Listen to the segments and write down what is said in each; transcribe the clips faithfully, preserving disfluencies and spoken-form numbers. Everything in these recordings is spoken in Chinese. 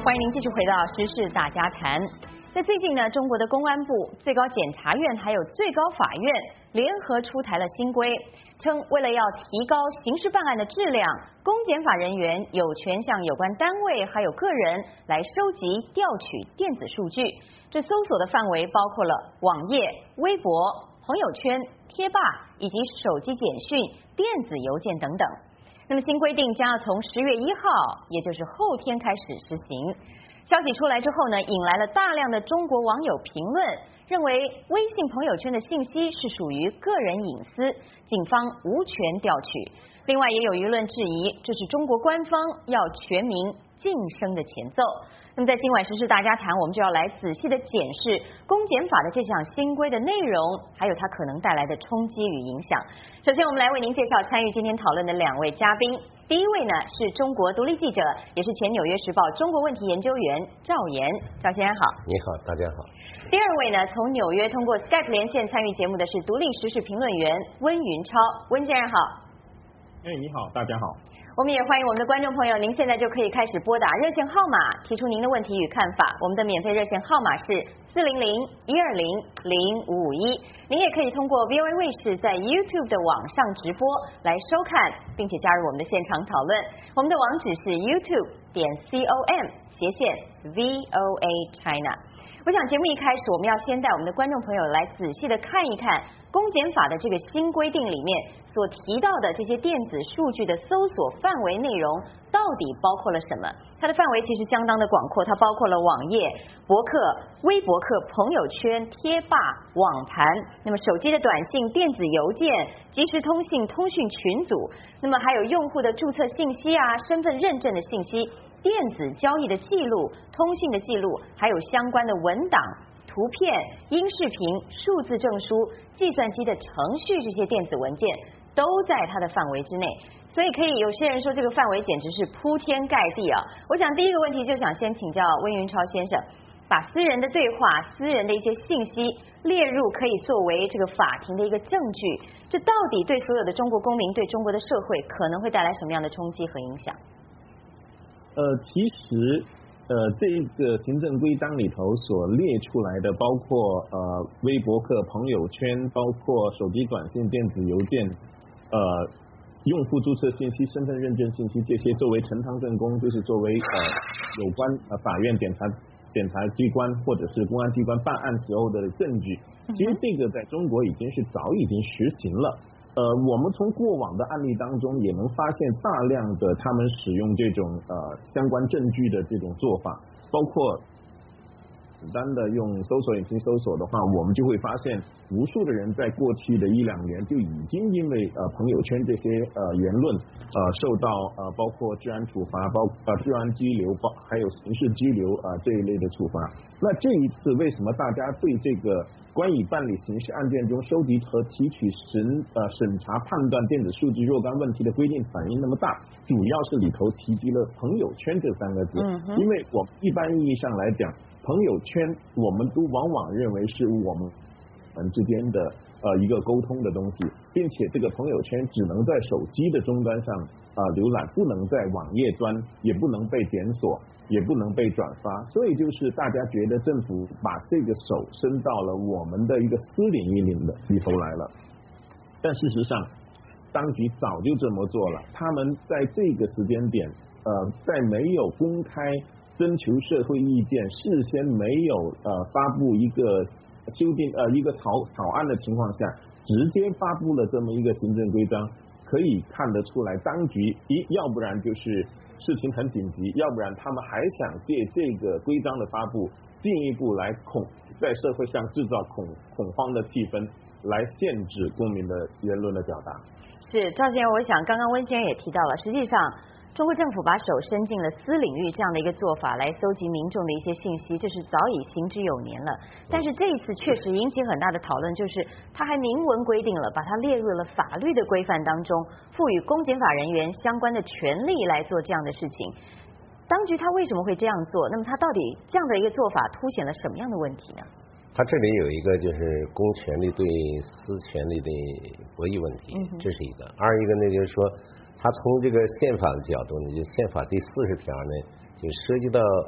欢迎您继续回到时事大家谈。在最近呢，中国的公安部、最高检察院还有最高法院联合出台了新规，称为了要提高刑事办案的质量，公检法人员有权向有关单位还有个人来收集、调取电子数据。这搜索的范围包括了网页、微博、朋友圈、贴吧以及手机简讯、电子邮件等等。那么新规定将要从十月一号，也就是后天开始实行。消息出来之后呢，引来了大量的中国网友评论，认为微信朋友圈的信息是属于个人隐私，警方无权调取。另外也有舆论质疑，这是中国官方要全民晋升的前奏。那么在今晚时事大家谈，我们就要来仔细的检视公检法的这项新规的内容，还有它可能带来的冲击与影响。首先我们来为您介绍参与今天讨论的两位嘉宾。第一位呢是中国独立记者，也是前纽约时报中国问题研究员赵岩。赵先生好。 你好，大家好。 第二位呢，从纽约通过 Skype 连线参与节目的是独立时事评论员温云超。温先生好。 哎，你好，大家好。 我们也欢迎我们的观众朋友，您现在就可以开始拨打热线号码，提出您的问题与看法。我们的免费热线号码是四零零一二零零五五一。您也可以通过 V O A 卫视在 YouTube 的网上直播来收看，并且加入我们的现场讨论。我们的网址是 YouTube 点 com 斜线 V O A China。我想节目一开始，我们要先带我们的观众朋友来仔细的看一看公检法的这个新规定里面所提到的这些电子数据的搜索范围内容到底包括了什么。它的范围其实相当的广阔，它包括了网页、博客、微博客、朋友圈、贴吧、网盘，那么手机的短信、电子邮件、即时通信、通讯群组，那么还有用户的注册信息啊、身份认证的信息、电子交易的记录、通信的记录，还有相关的文档、图片、音视频、数字证书、计算机的程序，这些电子文件都在它的范围之内。所以可以有些人说这个范围简直是铺天盖地啊！我想第一个问题就想先请教温云超先生，把私人的对话、私人的一些信息列入可以作为这个法庭的一个证据，这到底对所有的中国公民、对中国的社会可能会带来什么样的冲击和影响？ 呃，其实呃，这个行政规章里头所列出来的，包括呃微博客、朋友圈，包括手机短信、电子邮件，呃。用户注册信息、身份认证信息，这些作为呈堂证供，就是作为呃有关呃法院、检察检察机关或者是公安机关办案时候的证据。其实这个在中国已经是早已经实行了。呃，我们从过往的案例当中也能发现大量的他们使用这种呃相关证据的这种做法，包括简单的用搜索引擎搜索的话，我们就会发现无数的人在过去的一两年就已经因为呃朋友圈这些呃言论呃受到呃包括治安处罚，包呃治安拘留，包还有刑事拘留啊、呃、这一类的处罚。那这一次为什么大家对这个关于办理刑事案件中收集和提取审呃审查判断电子数据若干问题的规定反应那么大？主要是里头提及了朋友圈这三个字，嗯、因为我们一般意义上来讲。朋友圈我们都往往认为是我们们之间的呃一个沟通的东西，并且这个朋友圈只能在手机的终端上啊、呃、浏览，不能在网页端，也不能被检索，也不能被转发。所以就是大家觉得政府把这个手伸到了我们的一个私领域里的里头来了，但事实上当局早就这么做了。他们在这个时间点呃在没有公开征求社会意见，事先没有呃发布一个修订呃一个草草案的情况下，直接发布了这么一个行政规章，可以看得出来，当局一要不然就是事情很紧急，要不然他们还想借这个规章的发布，进一步来恐在社会上制造恐恐慌的气氛，来限制公民的言论的表达。 是赵先生，我想刚刚温先生也提到了，实际上中国政府把手伸进了私领域这样的一个做法来搜集民众的一些信息，这是早已行之有年了。但是这一次确实引起很大的讨论，就是它还明文规定了，把它列入了法律的规范当中，赋予公检法人员相关的权利来做这样的事情。当局他为什么会这样做？那么他到底这样的一个做法凸显了什么样的问题呢？ 他这里有一个就是公权力对私权力的博弈问题，嗯、这是一个。二一个呢就是说，他从这个宪法的角度呢，就宪法第四十条呢，就涉及到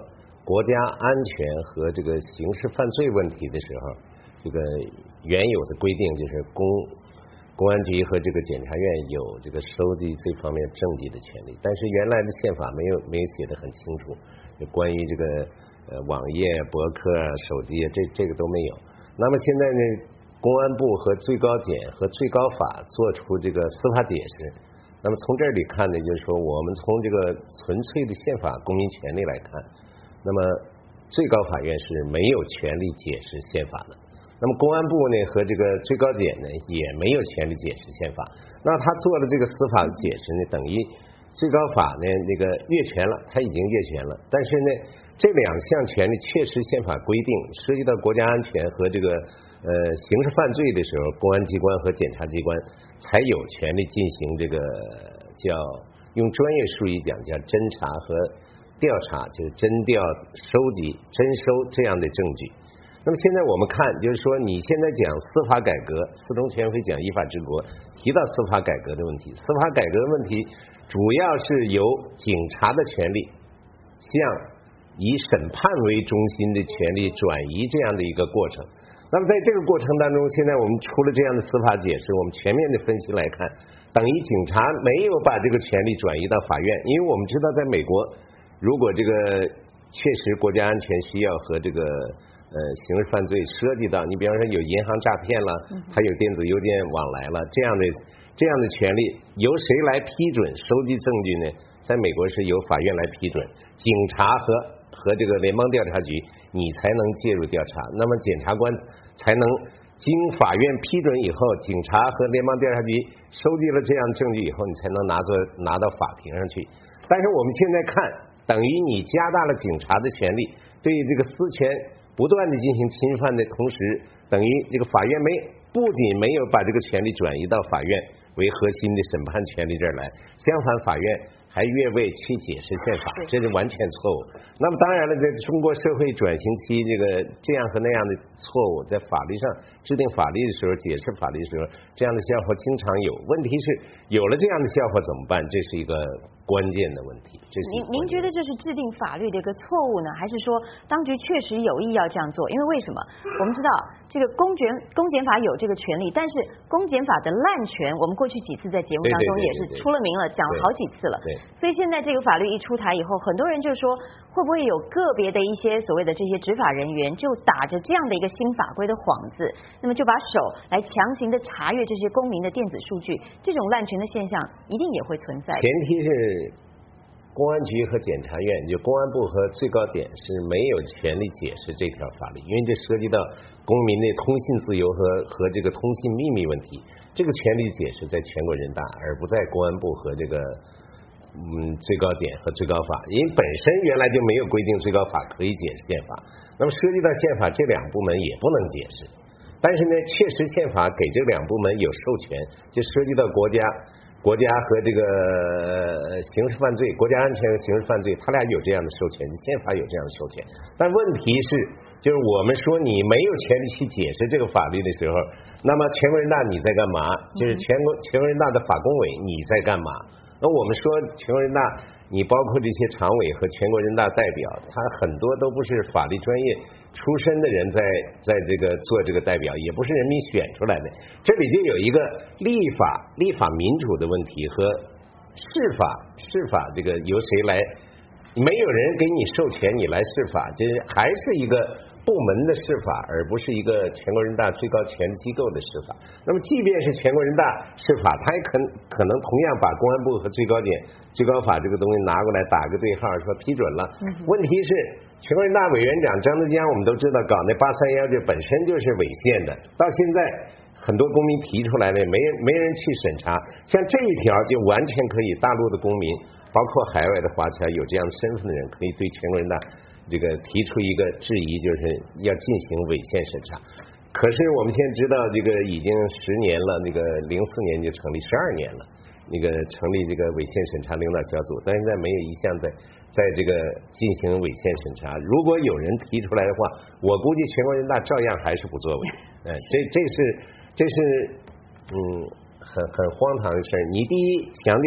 国家安全和这个刑事犯罪问题的时候，这个原有的规定就是公公安局和这个检察院有这个收集这方面证据的权利，但是原来的宪法没有没有写得很清楚，就关于这个呃网页、博客、手机这这个都没有。那么现在呢，公安部和最高检和最高法做出这个司法解释。那么从这里看呢，就是说我们从这个纯粹的宪法公民权利来看，那么最高法院是没有权利解释宪法的。那么公安部呢和这个最高检呢也没有权利解释宪法。那他做了这个司法解释呢，等于最高法呢那个越权了，他已经越权了。但是呢，这两项权利确实宪法规定，涉及到国家安全和这个呃刑事犯罪的时候，公安机关和检察机关才有权利进行这个叫用专业术语讲叫侦查和调查，就是侦调、收集、征收这样的证据。那么现在我们看，就是说你现在讲司法改革，四中全会讲依法治国，提到司法改革的问题，司法改革的问题主要是由警察的权利向以审判为中心的权利转移这样的一个过程。那么在这个过程当中，现在我们出了这样的司法解释，我们全面的分析来看，等于警察没有把这个权利转移到法院，因为我们知道在美国，如果这个确实国家安全需要和这个呃刑事犯罪涉及到，你比方说有银行诈骗了，还有电子邮件往来了，这样的这样的权利由谁来批准收集证据呢？在美国是由法院来批准，警察和和这个联邦调查局你才能介入调查，那么检察官才能经法院批准以后，警察和联邦调查局收集了这样证据以后，你才能拿做拿到法庭上去。但是我们现在看，等于你加大了警察的权利，对这个私权不断的进行侵犯的同时，等于这个法院没不仅没有把这个权利转移到法院为核心的审判权利这儿来，相反法院还越位去解释宪法，这是完全错误。那么当然了，在中国社会转型期，这个这样和那样的错误，在法律上制定法律的时候、解释法律的时候，这样的笑话经常有。问题是有了这样的笑话怎么办？这是一个关键的问题。这是您您觉得这是制定法律的一个错误呢，还是说当局确实有意要这样做？因为为什么？我们知道这个公检公检法有这个权利，但是公检法的滥权，我们过去几次在节目当中也是出了名了，讲了好几次了。 对。 所以现在这个法律一出台以后，很多人就说，会不会有个别的一些所谓的这些执法人员，就打着这样的一个新法规的幌子，那么就把手来强行的查阅这些公民的电子数据，这种滥权的现象一定也会存在。 前提是公安局和检察院，就公安部和最高检是没有权利解释这条法律，因为这涉及到公民的通信自由和和这个通信秘密问题，这个权利解释在全国人大，而不在公安部和这个嗯最高检和最高法，因为本身原来就没有规定最高法可以解释宪法，那么涉及到宪法，这两部门也不能解释。但是呢，确实宪法给这两部门有授权，就涉及到国家。国家和这个刑事犯罪、国家安全和刑事犯罪，他俩有这样的授权，宪法有这样的授权。但问题是，就是我们说你没有权利去解释这个法律的时候，那么全国人大你在干嘛？就是全国全国人大的法工委你在干嘛？那我们说全国人大，你包括这些常委和全国人大代表，他很多都不是法律专业出身的人在在这个做这个代表，也不是人民选出来的。这里就有一个立法立法民主的问题和释法释法这个由谁来，没有人给你授权你来释法，这还是一个部门的释法，而不是一个全国人大最高权力机构的释法。那么即便是全国人大释法，他也可可能同样把公安部和最高检最高法这个东西拿过来打个对号，说批准了。问题是全国人大委员长张德江，我们都知道搞那八三幺这本身就是违宪的，到现在很多公民提出来了，没人没人去审查。像这一条就完全可以，大陆的公民包括海外的华侨有这样身份的人，可以对全国人大这个提出一个质疑，就是要进行违宪审查。可是我们现在知道，这个已经十年了，那个零四年就成立，十二年了，那个成立这个违宪审查领导小组，但现在没有一项在在这个进行违宪审查。如果有人提出来的话，我估计全国人大照样还是不作为。哎，这这是这是嗯很很荒唐的事儿。你第一强调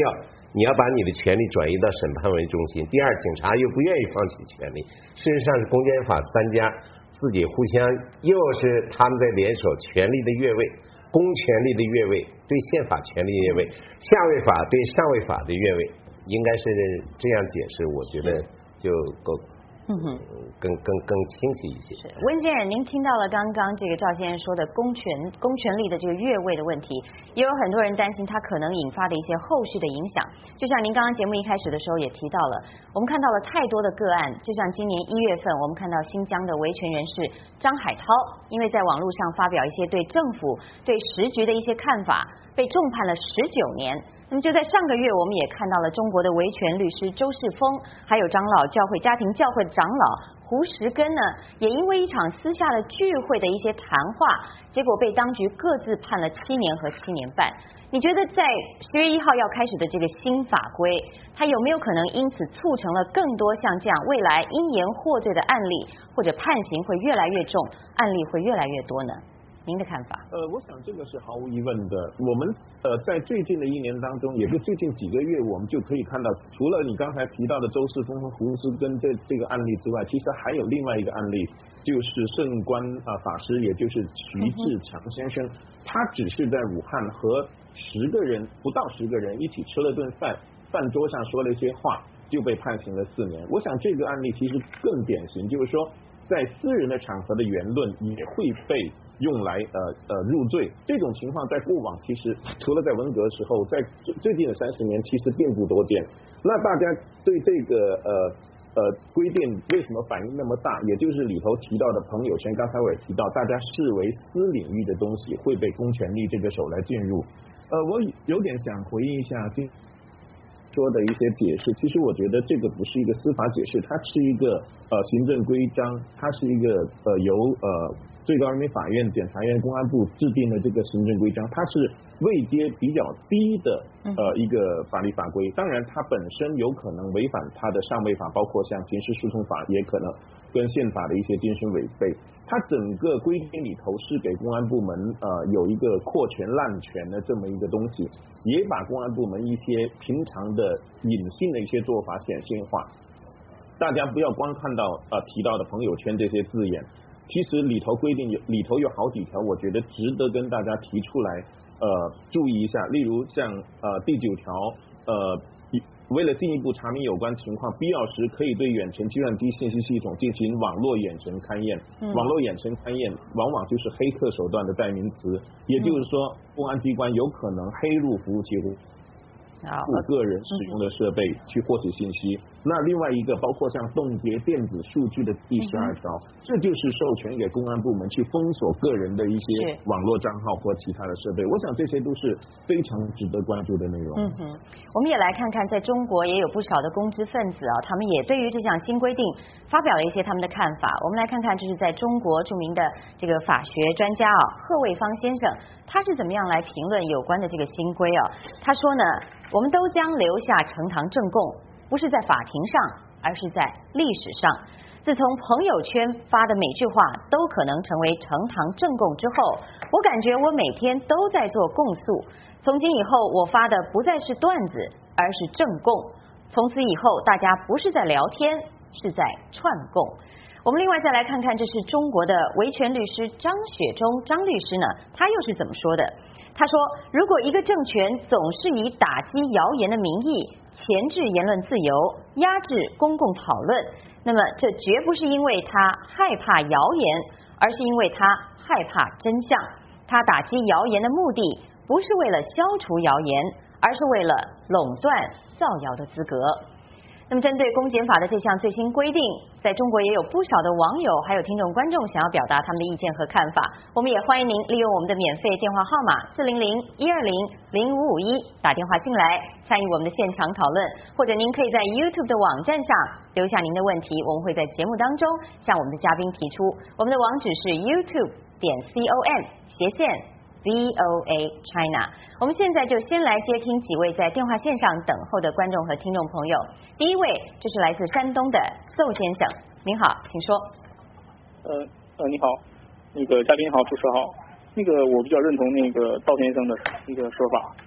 你要把你的权利转移到审判为中心。第二，警察又不愿意放弃权利。事实上是公检法三家自己互相又是他们在联手，权力的越位，公权力的越位，对宪法权利越位，下位法对上位法的越位，应该是这样解释，我觉得就够。嗯哼，更更更清晰一些。 是温先生，您听到了刚刚这个赵先生说的公权公权力的这个越位的问题，也有很多人担心它可能引发的一些后续的影响。就像您刚刚节目一开始的时候也提到了，我们看到了太多的个案，就像今年一月份我们看到新疆的维权人士张海涛，因为在网络上发表一些对政府对时局的一些看法，被重判了十九年。那么就在上个月，我们也看到了中国的维权律师周世峰，还有长老教会家庭教会的长老胡石根呢，也因为一场私下的聚会的一些谈话，结果被当局各自判了七年和七年半。你觉得在十月一号要开始的这个新法规，它有没有可能因此促成了更多像这样未来因言获罪的案例，或者判刑会越来越重，案例会越来越多呢？您的看法？ 呃，我想这个是毫无疑问的。我们呃在最近的一年当中，也就最近几个月，我们就可以看到，除了你刚才提到的周世峰和胡斯根这这个案例之外，其实还有另外一个案例，就是圣观啊、呃、法师，也就是徐志强先生，嗯、他只是在武汉和十个人不到十个人一起吃了顿饭，饭桌上说了一些话，就被判刑了四年。我想这个案例其实更典型，就是说在私人的场合的言论也会被用来呃呃入罪，这种情况在过往其实除了在文革时候，在最近的三十年其实并不多见。那大家对这个呃呃规定为什么反应那么大？也就是里头提到的朋友圈，刚才我也提到，大家视为私领域的东西会被公权力这个手来进入。呃，我有点想回应一下今说的一些解释，其实我觉得这个不是一个司法解释，它是一个呃行政规章，它是一个呃由呃最高人民法院、检察院、公安部制定的这个行政规章，它是位阶比较低的呃一个法律法规。当然，它本身有可能违反它的上位法，包括像刑事诉讼法，也可能跟宪法的一些精神违背。它整个规定里头是给公安部门呃有一个扩权滥权的这么一个东西，也把公安部门一些平常的隐性的一些做法显性化。大家不要光看到呃提到的朋友圈这些字眼，其实里头规定有里头有好几条，我觉得值得跟大家提出来呃注意一下。例如像呃第九条呃。为了进一步查明有关情况，必要时可以对远程计算机信息系统进行网络远程勘验。嗯、网络远程勘验往往就是黑客手段的代名词，也就是说，公安机关有可能黑入服务器户。个人使用的设备去获取信息。那另外一个包括像冻结电子数据的第十二条，这就是授权给公安部门去封锁个人的一些网络账号或其他的设备。我想这些都是非常值得关注的内容。 嗯哼，我们也来看看，在中国也有不少的公知分子啊，他们也对于这项新规定发表了一些他们的看法。我们来看看，这是在中国著名的这个法学专家啊，贺卫方先生，他是怎么样来评论有关的这个新规啊？他说呢，我们都将留下呈堂证供，不是在法庭上，而是在历史上。自从朋友圈发的每句话都可能成为呈堂证供之后，我感觉我每天都在做供诉。从今以后，我发的不再是段子，而是证供。从此以后，大家不是在聊天，是在串供。我们另外再来看看，这是中国的维权律师张雪忠张律师呢，他又是怎么说的？他说，如果一个政权总是以打击谣言的名义钳制言论自由，压制公共讨论，那么这绝不是因为他害怕谣言，而是因为他害怕真相。他打击谣言的目的不是为了消除谣言，而是为了垄断造谣的资格。那么针对公检法的这项最新规定，在中国也有不少的网友还有听众观众想要表达他们的意见和看法。我们也欢迎您利用我们的免费电话号码四零零一二零零五五一打电话进来参与我们的现场讨论，或者您可以在 YouTube 的网站上留下您的问题，我们会在节目当中向我们的嘉宾提出。我们的网址是 YouTube 点 com 斜线 V O A China。 我们现在就先来接听几位在电话线上等候的观众和听众朋友。第一位就是来自山东的邹先生，您好，请说。 呃呃，你好，那个嘉宾好，主持好。那个我比较认同那个赵先生的一个说法，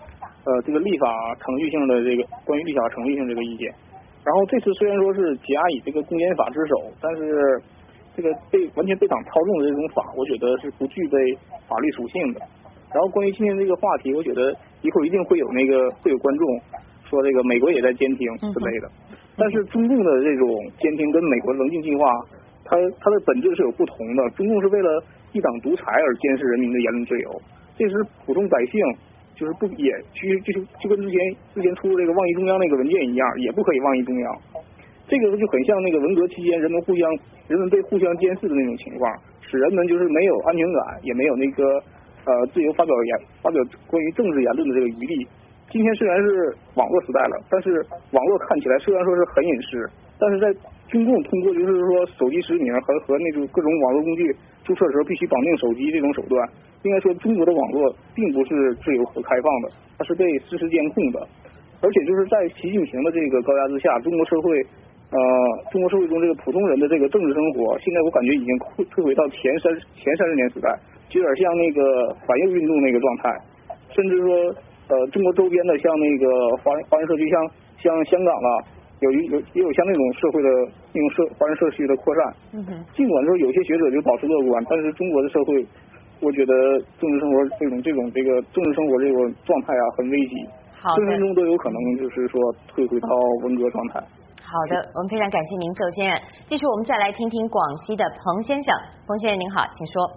呃这个立法程序性的这个关于立法程序性这个意见。然后这次虽然说是甲以这个公检法之首，但是这个被完全被党操纵的这种法，我觉得是不具备法律属性的。然后关于今天这个话题，我觉得一会儿一定会有那个会有观众说这个美国也在监听之类的，但是中共的这种监听跟美国棱镜计划，它它的本质是有不同的。中共是为了一党独裁而监视人民的言论自由，这是普通百姓就是不也其实就就跟之前之前出这个妄议中央那个文件一样，也不可以妄议中央。这个就很像那个文革期间人们互相人们被互相监视的那种情况，使人们就是没有安全感，也没有那个呃自由发表言发表关于政治言论的这个余地。今天虽然是网络时代了，但是网络看起来虽然说是很隐私，但是在中共通过就是说手机实名和和那种各种网络工具注册的时候必须绑定手机这种手段，应该说中国的网络并不是自由和开放的，它是被实时监控的。而且就是在习近平的这个高压之下，中国社会呃中国社会中这个普通人的这个政治生活，现在我感觉已经退退回到前三前三十年时代，就有点像那个反右运动那个状态，甚至说呃中国周边的像那个华人华人社区，像像香港啊，有一有也有像那种社会的那种社华人社区的扩散。 嗯哼。 尽管说有些学者就保持乐观，但是中国的社会，我觉得政治生活这种这种这个政治生活这种状态啊很危急，分分钟都有可能就是说退回到文革状态。 好的，我们非常感谢您，邹先生。继续，我们再来听听广西的彭先生。彭先生您好，请说。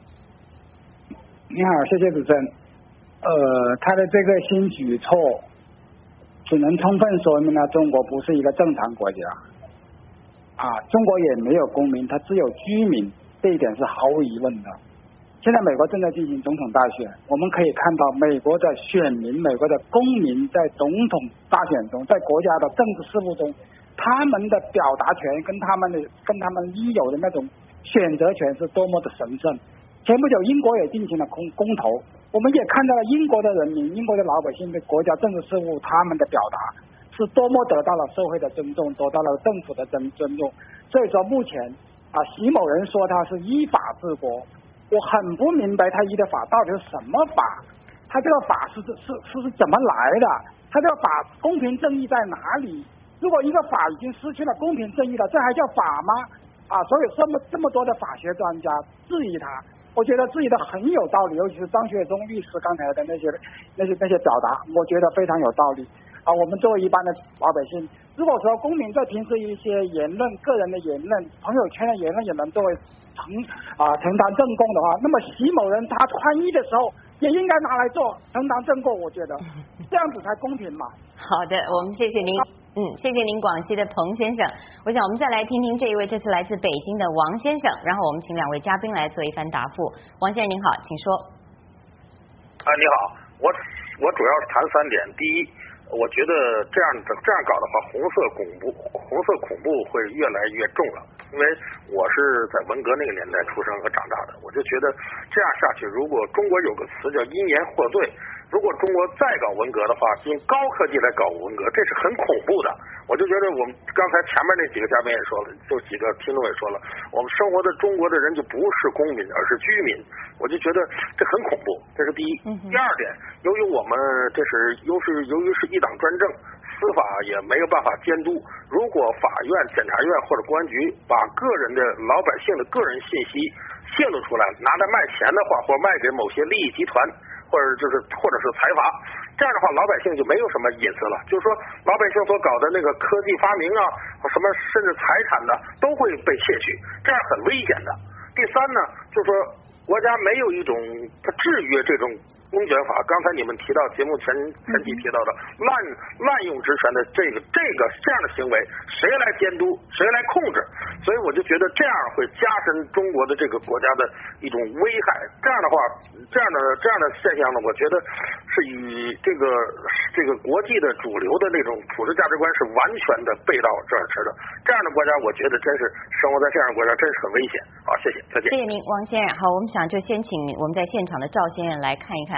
你好，谢谢主持人。呃，他的这个新举措，只能充分说明了中国不是一个正常国家。啊，中国也没有公民，它只有居民，这一点是毫无疑问的。现在美国正在进行总统大选，我们可以看到美国的选民、美国的公民在总统大选中，在国家的政治事务中，他们的表达权跟他们的跟他们应有的那种选择权是多么的神圣。前不久英国也进行了公公投，我们也看到了英国的人民、英国的老百姓对国家政治事务他们的表达是多么得到了社会的尊重，得到了政府的尊尊重。所以说目前啊，习某人说他是依法治国，我很不明白他依的法到底是什么法，他这个法是是是是怎么来的？他这个法公平正义在哪里？如果一个法已经失去了公平正义了，这还叫法吗？啊，所以这么这么多的法学专家质疑他，我觉得质疑的很有道理，尤其是张学忠律师刚才的那些那些那些表达，我觉得非常有道理。啊，我们作为一般的老百姓，如果说公民在平时一些言论、个人的言论、朋友圈的言论也能作为承啊承担正供的话，那么习某人他穿衣的时候也应该拿来做承担正供，我觉得这样子才公平嘛。 好的，我们谢谢您，嗯，谢谢您广西的彭先生。我想我们再来听听这一位，这是来自北京的王先生，然后我们请两位嘉宾来做一番答复。王先生您好，请说。 啊，你好，我我主要是谈三点。第一，我觉得这样这样搞的话，红色恐怖红色恐怖会越来越重了。因为我是在文革那个年代出生和长大的，我就觉得这样下去，如果中国有个词叫因言获罪，如果中国再搞文革的话，用高科技来搞文革，这是很恐怖的。我就觉得我们刚才前面那几个嘉宾也说了，就几个听众也说了，我们生活的中国的人就不是公民，而是居民。我就觉得这很恐怖，这是第一。第二点，由于我们这是又是由于是一党专政，司法也没有办法监督。如果法院、检察院或者公安局把个人的老百姓的个人信息泄露出来，拿来卖钱的话，或者卖给某些利益集团，或者就是或者是财阀，这样的话老百姓就没有什么隐私了。就是说老百姓所搞的那个科技发明啊，什么甚至财产的都会被窃取，这样很危险的。第三呢，就是说国家没有一种它制约这种公检法，刚才你们提到节目前前期提到的滥滥用职权的这个这个这样的行为，谁来监督，谁来控制？所以我就觉得这样会加深中国的这个国家的一种危害。这样的话，这样的这样的现象呢，我觉得是与这个这个国际的主流的那种普世价值观是完全的背道而驰的。这样的国家，我觉得真是生活在这样的国家真是很危险。好，谢谢，再见。 谢谢您，王先生。好，我们想就先请我们在现场的赵先生来看一看。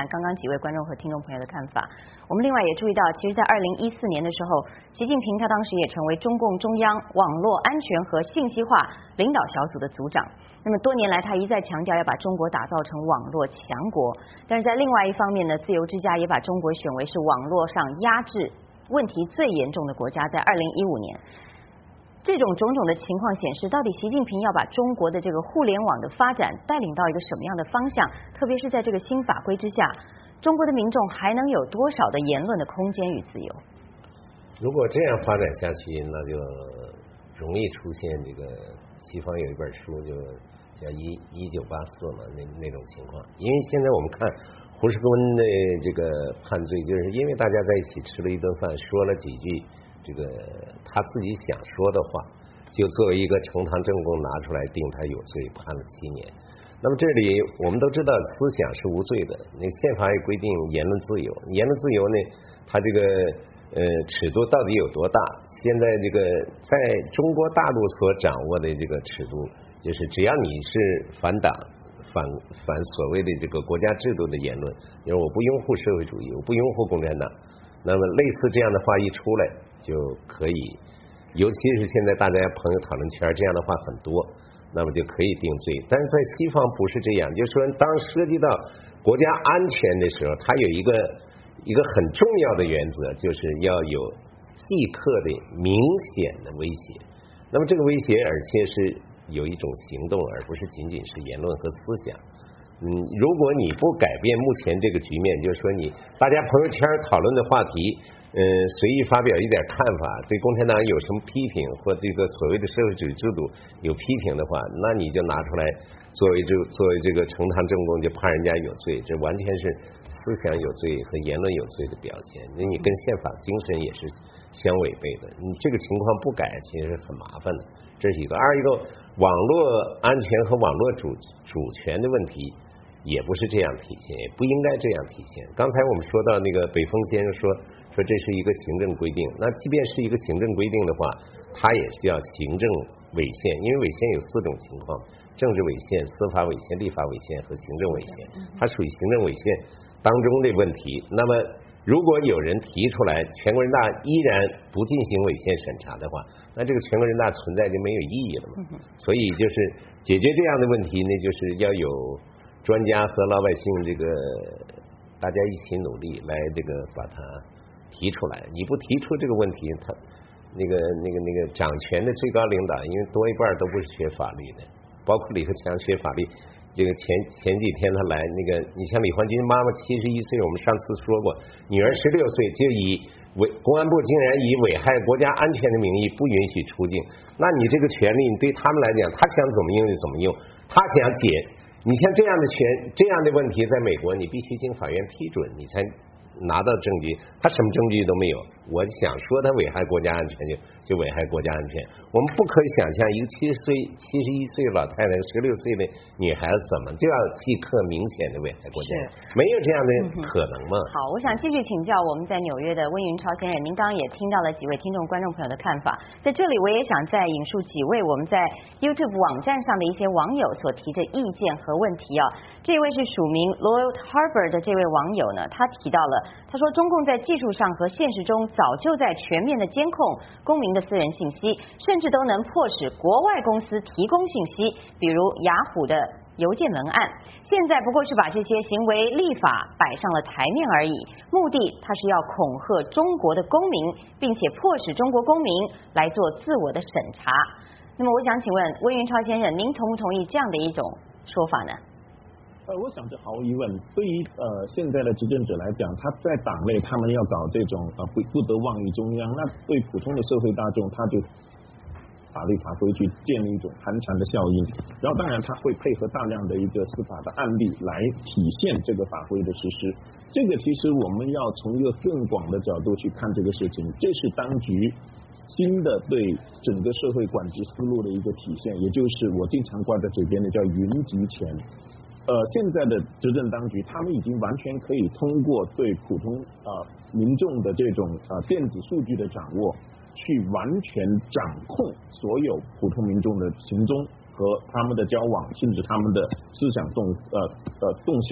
谈刚刚几位观众和听众朋友的看法。我们另外也注意到，其实，在二零一四年的时候，习近平他当时也成为中共中央网络安全和信息化领导小组的组长。那么多年来，他一再强调要把中国打造成网络强国。但是在另外一方面呢，自由之家也把中国选为是网络上压制问题最严重的国家。在二零一五年，这种种种的情况显示，到底习近平要把中国的这个互联网的发展带领到一个什么样的方向？特别是在这个新法规之下，中国的民众还能有多少的言论的空间与自由？ 如果这样发展下去，那就容易出现这个西方有一本书就叫一一九八四嘛，那那种情况。因为现在我们看胡适温的这个判罪，就是因为大家在一起吃了一顿饭，说了几句这个他自己想说的话，就作为一个呈堂证供拿出来定他有罪，判了七年。那么这里我们都知道思想是无罪的，那宪法也规定言论自由，言论自由呢，它这个呃尺度到底有多大？现在这个在中国大陆所掌握的这个尺度，就是只要你是反党反反所谓的这个国家制度的言论，因为我不拥护社会主义，我不拥护共产党，那么类似这样的话一出来就可以，尤其是现在大家朋友讨论圈这样的话很多，那么就可以定罪。但是在西方不是这样，就是说当涉及到国家安全的时候，它有一个一个很重要的原则，就是要有即刻的明显的威胁。那么这个威胁而且是有一种行动，而不是仅仅是言论和思想。嗯，如果你不改变目前这个局面，就是说你大家朋友圈讨论的话题，嗯，随意发表一点看法，对共产党有什么批评或这个所谓的社会主义制度有批评的话，那你就拿出来作为这作为这个呈堂证供，就判人家有罪，这完全是思想有罪和言论有罪的表现。那你跟宪法精神也是相违背的，你这个情况不改其实是很麻烦的，这是一个。二一个，网络安全和网络主主权的问题也不是这样体现，也不应该这样体现。刚才我们说到那个北风先生说说这是一个行政规定，那即便是一个行政规定的话，它也是叫行政违宪，因为违宪有四种情况：政治违宪、司法违宪、立法违宪和行政违宪。它属于行政违宪当中的问题。那么如果有人提出来全国人大依然不进行违宪审查的话，那这个全国人大存在就没有意义了嘛。所以就是解决这样的问题呢，就是要有专家和老百姓这个大家一起努力来这个把它提出来。你不提出这个问题，他那个那个那个掌权的最高领导，因为多一半都不是学法律的，包括李克强学法律。这个前前几天他来那个，你像李焕军妈妈七十一岁，我们上次说过，女儿十六岁就以危公安部竟然以危害国家安全的名义不允许出境，那你这个权利对他们来讲，他想怎么用就怎么用，他想解。你像这样的权这样的问题，在美国你必须经法院批准，你才拿到证据，他什么证据都没有，我想说他危害国家安全就就危害国家安全。我们不可以想象一个七十岁七十一岁老太太十六岁的女孩子怎么就要即刻明显的危害国家，没有这样的可能吗？ 嗯、好，我想继续请教我们在纽约的温云超先生，您刚刚也听到了几位听众观众朋友的看法，在这里我也想再引述几位我们在 YouTube 网站上的一些网友所提的意见和问题啊。这位是署名 Loyal Harbor 的这位网友呢，他提到了，他说中共在技术上和现实中早就在全面的监控公民的私人信息，甚至都能迫使国外公司提供信息，比如雅虎的邮件文案。现在不过是把这些行为立法摆上了台面而已，目的他是要恐吓中国的公民，并且迫使中国公民来做自我的审查。那么我想请问温云超先生，您同不同意这样的一种说法呢？ 呃，我想这毫无疑问，对于呃现在的执政者来讲，他在党内他们要搞这种呃不不得忘于中央，那对普通的社会大众，他就法律法规去建立一种寒蝉的效应，然后当然他会配合大量的一个司法的案例来体现这个法规的实施。这个其实我们要从一个更广的角度去看这个事情，这是当局新的对整个社会管制思路的一个体现，也就是我经常挂在嘴边的叫云集权。呃，现在的执政当局，他们已经完全可以通过对普通呃民众的这种呃电子数据的掌握，去完全掌控所有普通民众的行踪和他们的交往，甚至他们的思想动呃呃动向。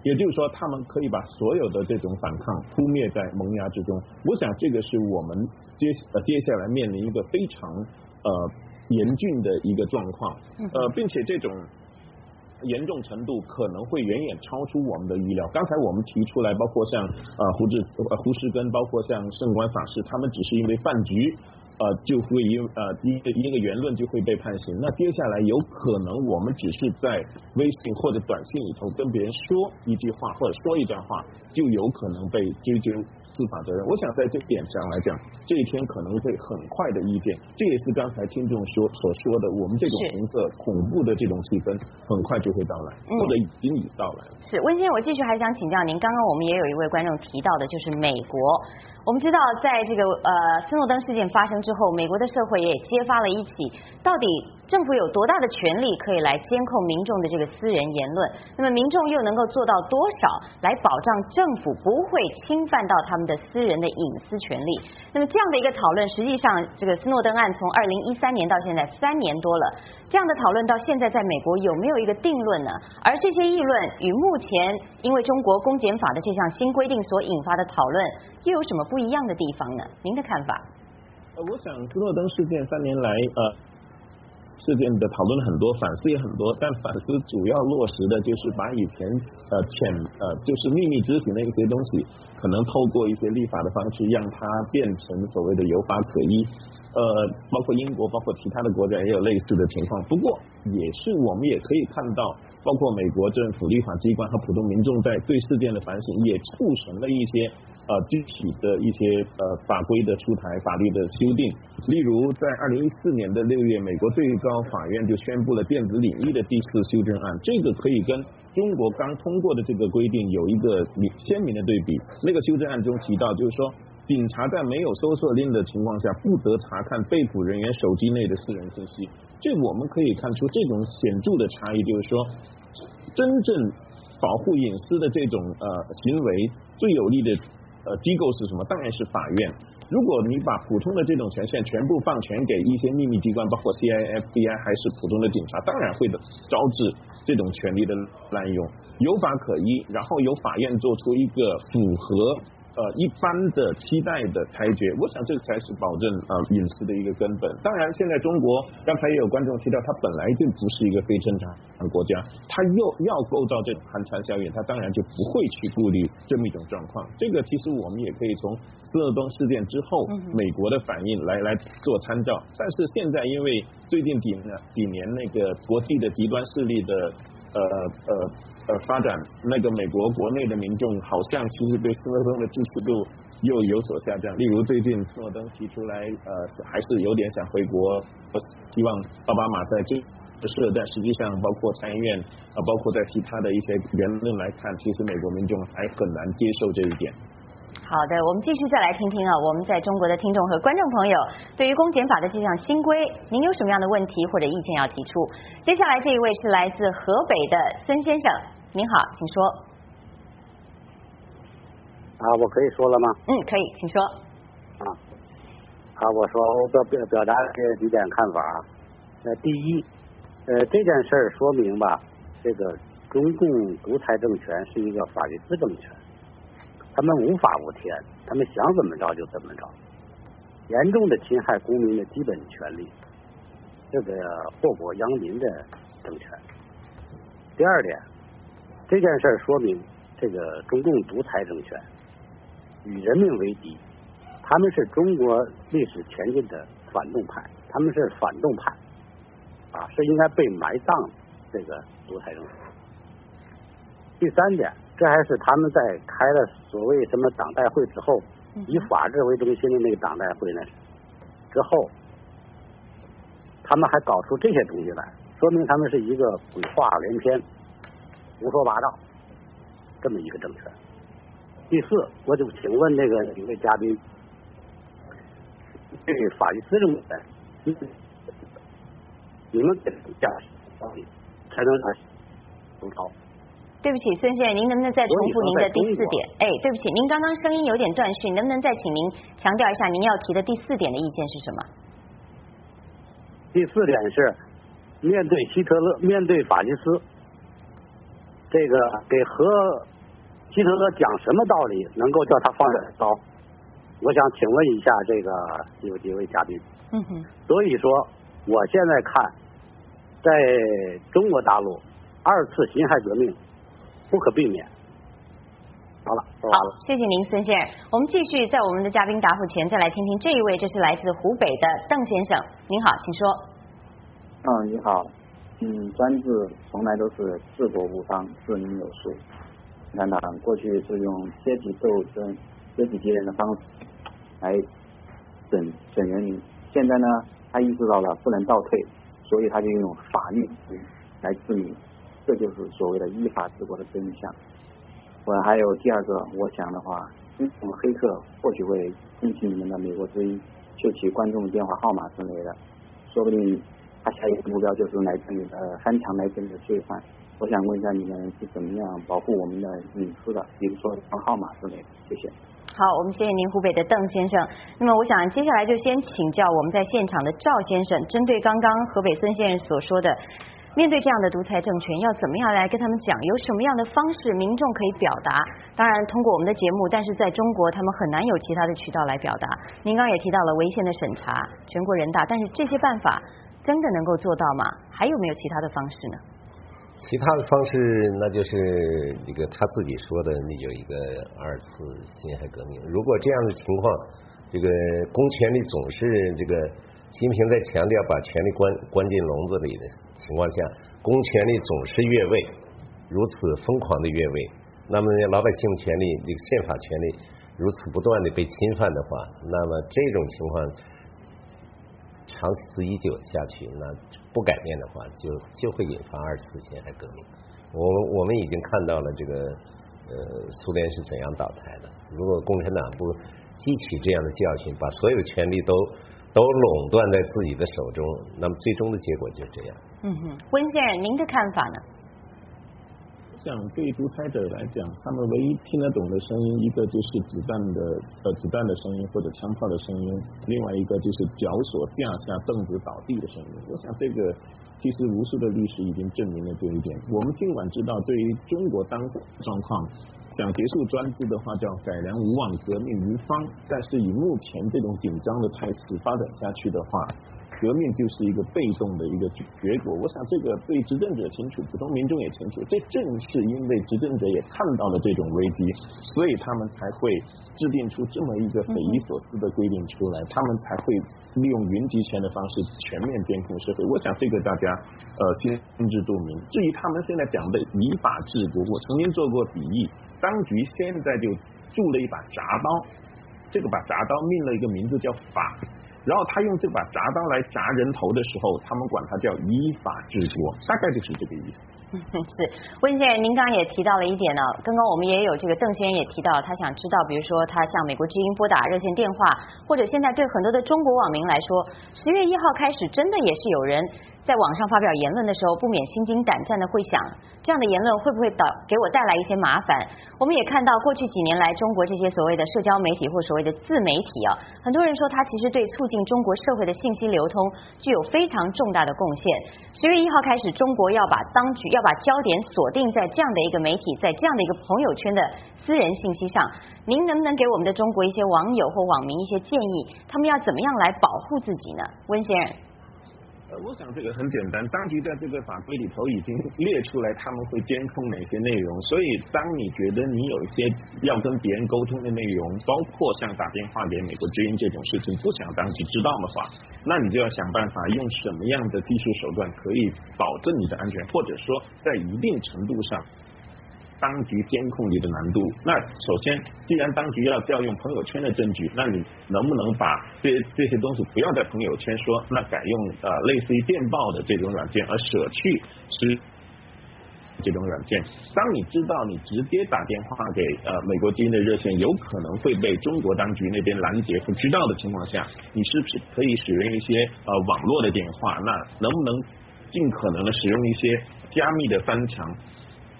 也就是说，他们可以把所有的这种反抗扑灭在萌芽之中。我想这个是我们接呃接下来面临一个非常呃严峻的一个状况，呃，并且这种严重程度可能会远远超出我们的预料。刚才我们提出来，包括像呃胡志呃胡世根，包括像圣观法师，他们只是因为饭局。呃，就会一呃一个一个言论就会被判刑。那接下来有可能我们只是在微信或者短信里头跟别人说一句话或者说一段话，就有可能被追究司法责任。我想在这点上来讲，这一天可能会很快的意见。这也是刚才听众说所说的，我们这种红色恐怖的这种气氛很快就会到来， 嗯、 或者已经已到来了。 是温先生，我继续还想请教您，刚刚我们也有一位观众提到的，就是美国。我们知道，在这个呃斯诺登事件发生之后，美国的社会也揭发了一起，到底政府有多大的权力可以来监控民众的这个私人言论？那么民众又能够做到多少来保障政府不会侵犯到他们的私人的隐私权利？那么这样的一个讨论，实际上这个斯诺登案从二零一三年到现在三年多了，这样的讨论到现在在美国有没有一个定论呢？而这些议论与目前因为中国公检法的这项新规定所引发的讨论，又有什么不一样的地方呢？您的看法？ 呃，我想斯诺登事件三年来，呃，事件的讨论很多，反思也很多，但反思主要落实的就是把以前呃潜呃就是秘密执行的一些东西，可能透过一些立法的方式，让它变成所谓的有法可依。呃，包括英国，包括其他的国家也有类似的情况。不过，也是我们也可以看到，包括美国政府、立法机关和普通民众在对事件的反省，也促成了一些呃具体的一些呃法规的出台、法律的修订。例如，在二零一四年的六月，美国最高法院就宣布了电子领域的第四修正案，这个可以跟中国刚通过的这个规定有一个鲜明的对比。那个修正案中提到，就是说，警察在没有搜索令的情况下，不得查看被捕人员手机内的私人信息。这我们可以看出这种显著的差异，就是说，真正保护隐私的这种呃行为，最有力的呃机构是什么？当然是法院。如果你把普通的这种权限全部放权给一些秘密机关，包括 C I A、F B I 还是普通的警察，当然会的招致这种权力的滥用。有法可依，然后由法院做出一个符合呃一般的期待的裁决，我想这才是保证呃隐私的一个根本。当然，现在中国刚才也有观众提到，它本来就不是一个非正常国家，它又要构造这种寒蝉效应，它当然就不会去顾虑这么一种状况。这个其实我们也可以从斯诺登事件之后美国的反应来来做参照。但是现在因为最近几年几年那个国际的极端势力的呃呃呃发展，那个美国国内的民众好像其实对斯诺登的支持度又有所下降。例如最近斯诺登提出来呃还是有点想回国，希望奥巴马在这是，但实际上包括参议院啊，包括在其他的一些言论来看，其实美国民众还很难接受这一点。 好的，我们继续再来听听啊，我们在中国的听众和观众朋友对于公检法的这项新规，您有什么样的问题或者意见要提出？接下来这一位是来自河北的孙先生，您好，请说。 啊，我可以说了吗？ 嗯，可以，请说。 啊，啊，我说我表表表达这几点看法。呃，第一，呃，这件事儿说明吧，这个中共独裁政权是一个法西斯政权。他们无法无天，他们想怎么着就怎么着，严重的侵害公民的基本权利，这个祸国殃民的政权。第二点，这件事说明这个中共独裁政权与人民为敌，他们是中国历史前进的反动派，他们是反动派，啊，是应该被埋葬的这个独裁政权。第三点。这还是他们在开了所谓什么党代会之后，以法治为中心的那个党代会呢之后，他们还搞出这些东西来，说明他们是一个鬼话连篇、胡说八道这么一个政权。第四，我就请问这个几位嘉宾，这个法西斯政权，你们怎么讲才能中超？ 对不起，孙先生，您能不能再重复您的第四点？哎，对不起，您刚刚声音有点断续，能不能再请您强调一下您要提的第四点的意见是什么？ 第四点是面对希特勒，面对法西斯，这个给核希特勒讲什么道理能够叫他放这刀？我想请问一下这个有几位嘉宾。 嗯哼。 所以说，我现在看，在中国大陆二次辛亥革命不可避免。好了，说完了。 好，谢谢您，孙先生。我们继续在我们的嘉宾答复前，再来听听这一位，这是来自湖北的邓先生。您好，请说。 嗯，你好。嗯，专制从来都是治国无方，治民有术。你看他过去是用阶级斗争、阶级敌人的方式来整整人民，现在呢，他意识到了不能倒退，所以他就用法律来治民，这就是所谓的依法治国的真相。我还有第二个，我想的话，这种黑客或许会攻击你们的美国之音，窃取观众电话号码之类的，说不定他下一个目标就是来自于呃翻墙来自于的罪犯。我想问一下你们是怎么样保护我们的隐私的，比如说号码之类的，谢谢。 好，我们谢谢您，湖北的邓先生。那么我想接下来就先请教我们在现场的赵先生，针对刚刚河北孙先生所说的，面对这样的独裁政权，要怎么样来跟他们讲，有什么样的方式民众可以表达？当然通过我们的节目，但是在中国他们很难有其他的渠道来表达。您刚刚也提到了违宪的审查，全国人大，但是这些办法真的能够做到吗？还有没有其他的方式呢？ 其他的方式，那就是这个他自己说的，那有一个二次辛亥革命。如果这样的情况，这个公权力总是这个习近平在强调把权力关关进笼子里的情况下，公权力总是越位，如此疯狂的越位，那么老百姓权利这个宪法权利如此不断的被侵犯的话，那么这种情况长此以久下去，那不改变的话，就就会引发二次辛亥革命。我我们已经看到了这个呃苏联是怎样倒台的。如果共产党不汲取这样的教训，把所有权力都都垄断在自己的手中，那么最终的结果就是这样。 嗯哼，温先生，您的看法呢？ 像对独裁者来讲，他们唯一听得懂的声音，一个就是子弹的呃子弹的声音或者枪炮的声音，另外一个就是绞索架下凳子倒地的声音。我想这个其实无数的历史已经证明了这一点。我们尽管知道对于中国当下状况，想结束专制的话叫改良无望，革命无方，但是以目前这种紧张的态势发展下去的话，革命就是一个被动的一个结果。我想这个对执政者清楚，普通民众也清楚。这正是因为执政者也看到了这种危机，所以他们才会制定出这么一个匪夷所思的规定出来，他们才会利用云集权的方式全面监控社会。我想这个大家呃心知肚明。至于他们现在讲的以法治国，我曾经做过比喻，当局现在就铸了一把铡刀，这个把铡刀命了一个名字叫法。然后他用这把铡刀来铡人头的时候，他们管它叫依法治国，大概就是这个意思。 是，温先生，您刚刚也提到了一点呢，刚刚我们也有这个邓先生也提到，他想知道，比如说他向美国之音拨打热线电话，或者现在对很多的中国网民来说，十月一号开始，真的也是有人在网上发表言论的时候，不免心惊胆战的会想，这样的言论会不会导给我带来一些麻烦？我们也看到过去几年来，中国这些所谓的社交媒体或所谓的自媒体啊，很多人说它其实对促进中国社会的信息流通具有非常重大的贡献。十月一号开始，中国要把当局要把焦点锁定在这样的一个媒体，在这样的一个朋友圈的私人信息上。您能不能给我们的中国一些网友或网民一些建议，他们要怎么样来保护自己呢？温先生。 呃，我想这个很简单，当局在这个法规里头已经列出来他们会监控哪些内容，所以当你觉得你有一些要跟别人沟通的内容，包括像打电话给美国之音这种事情，不想当局知道的话，那你就要想办法用什么样的技术手段可以保证你的安全，或者说在一定程度上当局监控你的难度。那首先，既然当局要调用朋友圈的证据，那你能不能把这这些东西不要在朋友圈说，那改用呃类似于电报的这种软件，而舍去是这种软件。当你知道你直接打电话给呃美国之音的热线有可能会被中国当局那边拦截或知道的情况下，你是不是可以使用一些呃网络的电话？那能不能尽可能的使用一些加密的翻墙？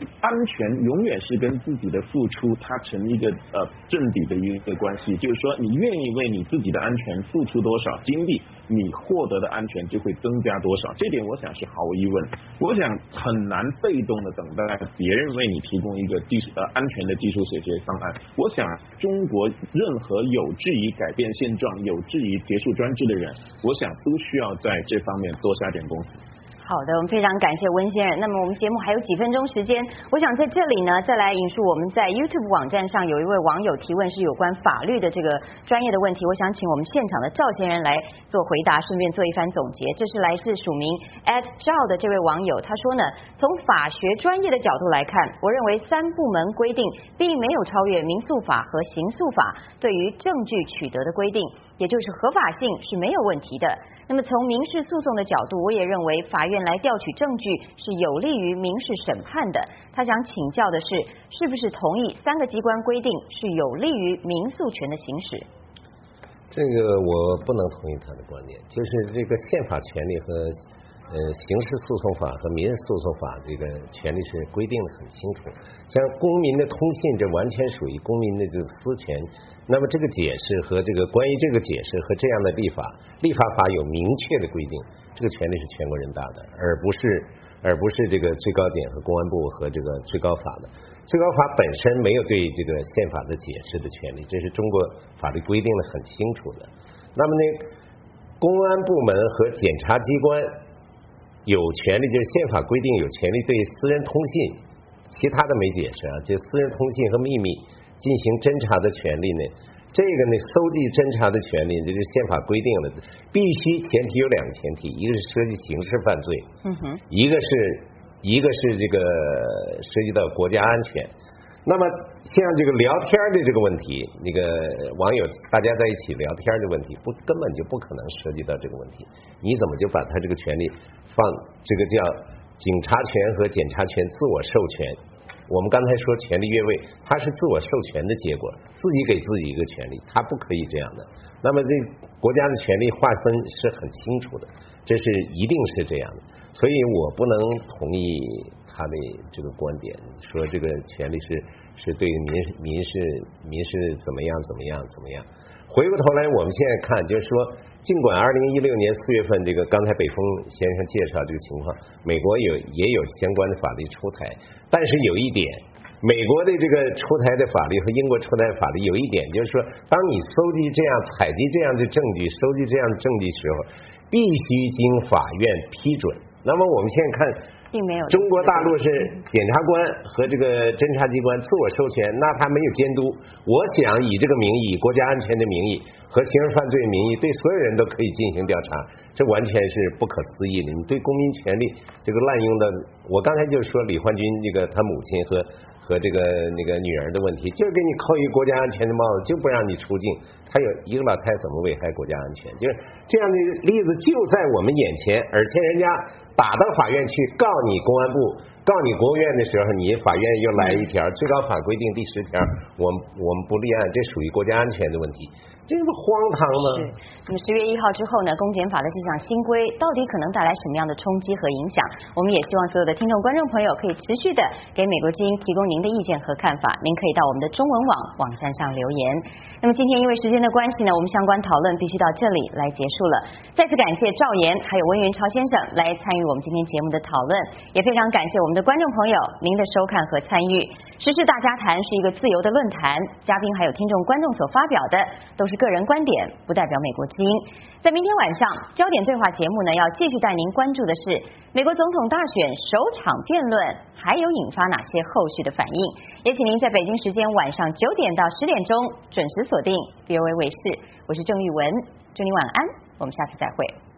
安全永远是跟自己的付出它成一个呃正比的一个关系，就是说你愿意为你自己的安全付出多少精力，你获得的安全就会增加多少。这点我想是毫无疑问。我想很难被动的等待别人为你提供一个技术呃安全的技术解决方案。我想中国任何有志于改变现状、有志于结束专制的人，我想都需要在这方面多下点功夫。 好的，我们非常感谢温先生。那么我们节目还有几分钟时间，我想在这里呢再来引述我们在 YouTube 网站上有一位网友提问是有关法律的这个专业的问题，我想请我们现场的赵先生来做回答，顺便做一番总结。这是来自署名 at 赵的这位网友，他说呢，从法学专业的角度来看，我认为三部门规定并没有超越民诉法和刑诉法对于证据取得的规定，也就是合法性是没有问题的。那么从民事诉讼的角度，我也认为法院来调取证据是有利于民事审判的。他想请教的是，是不是同意三个机关规定是有利于民诉权的行使？ 这个我不能同意他的观点，就是这个宪法权利和呃刑事诉讼法和民事诉讼法这个权利是规定的很清楚。像公民的通信，这完全属于公民的这个私权。那么这个解释和这个关于这个解释和这样的立法，立法法有明确的规定，这个权利是全国人大的，而不是而不是这个最高检和公安部和这个最高法的。最高法本身没有对这个宪法的解释的权利，这是中国法律规定的很清楚的。那么呢，公安部门和检察机关有权利，就是宪法规定有权利对私人通信，其他的没解释啊，就私人通信和秘密进行侦查的权利呢，这个呢，搜集侦查的权利，这是宪法规定的，必须前提有两个前提，一个是涉及刑事犯罪， 嗯哼， 一个是一个是这个涉及到国家安全。那么像这个聊天的这个问题，那个网友大家在一起聊天的问题，不根本就不可能涉及到这个问题。你怎么就把他这个权利放这个叫警察权和检察权自我授权？我们刚才说权利越位，它是自我授权的结果，自己给自己一个权利，它不可以这样的。那么这国家的权利划分是很清楚的，这是一定是这样的。所以我不能同意他的这个观点，说这个权利是是对民民事民事怎么样怎么样怎么样。回过头来，我们现在看，就是说，尽管二零一六年四月份这个刚才北风先生介绍这个情况，美国有也有相关的法律出台，但是有一点，美国的这个出台的法律和英国出台的法律有一点，就是说，当你搜集这样、采集这样的证据、收集这样的证据时候，必须经法院批准。那么我们现在看。 并没有。 中国大陆是检察官和这个侦察机关自我授权，那他没有监督。我想以这个名义，国家安全的名义和刑事犯罪名义，对所有人都可以进行调查，这完全是不可思议的。你对公民权利这个滥用的，我刚才就说李焕军这个他母亲和和这个那个女儿的问题，就是给你扣一个国家安全的帽子，就不让你出境。他有一个老太太怎么危害国家安全？就是这样的例子就在我们眼前，而且人家打到法院去告你公安部，告你国务院的时候，你法院又来一条最高法规定第十条，我们我们不立案，这属于国家安全的问题，这不荒唐吗？ 是。那么十月一号之后呢，公检法的这项新规到底可能带来什么样的冲击和影响？我们也希望所有的听众观众朋友可以持续的给美国之音提供您的意见和看法，您可以到我们的中文网网站上留言。那么今天因为时间的关系呢，我们相关讨论必须到这里来结束了。再次感谢赵岩还有温元超先生来参与我们今天节目的讨论，也非常感谢我们的观众朋友您的收看和参与。时事大家谈是一个自由的论坛，嘉宾还有听众观众所发表的都是个人观点，不代表美国之音。在明天晚上焦点对话节目呢，要继续带您关注的是美国总统大选首场辩论还有引发哪些后续的反应，也请您在北京时间晚上九点到十点钟准时锁定 V O A 卫视。我是郑玉文，祝您晚安，我们下次再会。